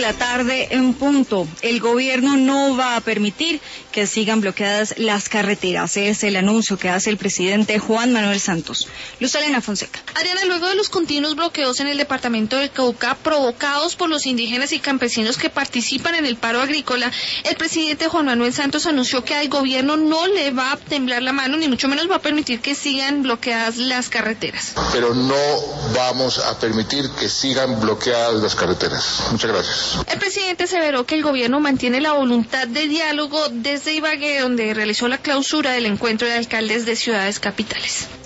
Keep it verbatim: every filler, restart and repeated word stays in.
la tarde en punto. El gobierno no va a permitir que sigan bloqueadas las carreteras. Es el anuncio que hace el presidente Juan Manuel Santos. Luz Elena Fonseca. Adriana, luego de los continuos bloqueos en el departamento del Cauca provocados por los indígenas y campesinos que participan en el paro agrícola, el presidente Juan Manuel Santos anunció que al gobierno no le va a temblar la mano, ni mucho menos va a permitir que sigan bloqueadas las carreteras. Pero no vamos a permitir que sigan bloqueadas las carreteras. Muchas gracias. El presidente aseveró que el gobierno mantiene la voluntad de diálogo desde Ibagué, donde realizó la clausura del encuentro de alcaldes de ciudades capitales.